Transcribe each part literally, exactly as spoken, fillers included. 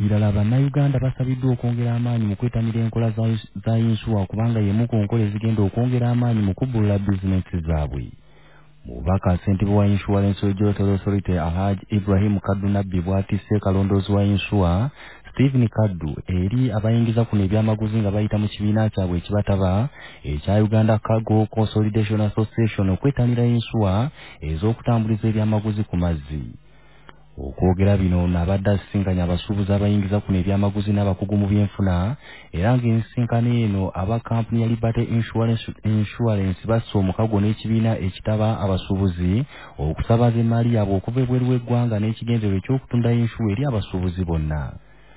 Ebirala bannayuganda basabiddwa okwongera amaanyi mu kwetanira enkola za za yinsuwa kubanga y'emu ku nkola ezigenda okwongera amaanyi mu kubbulula bizinensi zaabwe. Mubaka ssentebe wa Insurance Regulatory Authority Alhaji Ibrahim Kaddu Nabbi bw'atisse kalondoozi wa yinsuwa Stephen Kaddu eri abayingiza kuno ebyamaguzi nga bayita mu kibiina kyabwe ekibataba ekya Uganda Cargo Consolidation Association okwetanira yinsuwa ez'okutambuliza ebyamaguzi ku mazzi. Okwogera bino n'abadde asisinkanya abasuubuzi abayingiza kuno ebyamaguzi n'abakugu mu byenfuna era ng'ensinkano eno aba kampuni ya Liberty Insurance, Insurance bassa omukago n'ekibiina ekitaba abasuubuzi okusabaaza emmaali yaabwe okuva ebweru w'eggwanga n'ekigenzero eky'okutunda yinsuwa eri abasuubuzi bonna.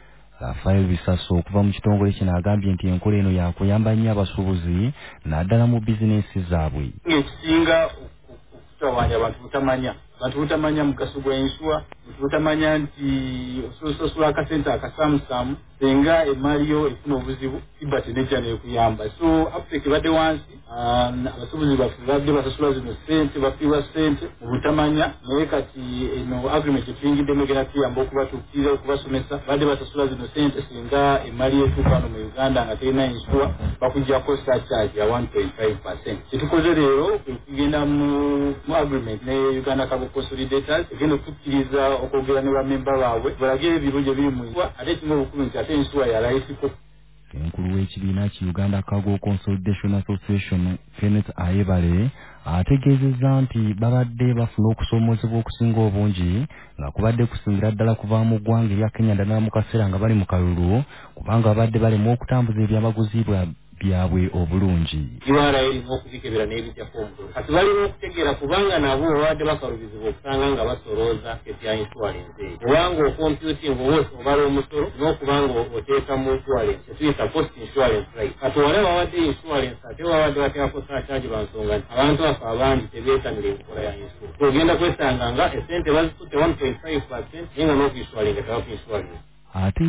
Rafael Bisaso okuva mu kitongole kino agambye nti enkola eno yakuyamba nnyo abasuubuzi naddala mu bizinensi zaabwe. Ekisinga okutawanya abantu butamanya abantu butamanya mugaso gwa yinsuwa butamanya nti osososula akasente akasamusamu senga emali yo efuna obuzibu kiba tenejja nekuyamba. So after badde wansi abasuubuzi baffe badde basasula zino sente bafiwa sente mu butamanya naye kati eno agreement etuyingiddemu egenda tuyamba okubatuukiriza okubasomesa badde basasula zino sente senga emali etuuka wano mu Uganda nga terina yinsuwa bakuggyako surcharge ya one point five percent. Kyetukoze leero kugenda mu agreement ne Uganda Cargo Consolidators egenda okutukkiriza okwogera ne bamemba baabwe balagire ebirungi ebiri mu yinsuwa ate ekimu obukulu nti ate yinsuwa yalayisiko. Enkulu w'ekibiina ki Uganda Cargo Consolidation Association Kenneth Ayebale ategeezezza nti babadde bafuna okusoomoozebwa okusinga obungi nga kubadde kusingira ddala kuva mu ggwanga erya Kenya ddala mu kaseera nga bali mu kalulu kubanga babadde balema okutambuza ebyamaguzi byabwe obulungi. Kiwala erina okubikebera n'ebijjako omutolo kati balina okutegeera kubanga nabo babadde bakalubizibwa okusanga nga basolooza ebya insurance kubanga okompyutinga obala omusolo n'okubanga oteeka mu insurance etuyita post insurance right kati wale babadde insurance ate babadde bateekako surcharge bansonga nti abantu afe abangi tebeetanira enkola ya insurance ogenda kwesanga nga esente bazisutte one point five percent naye nga n'okuinsualinga tebakuinsualinga. Ate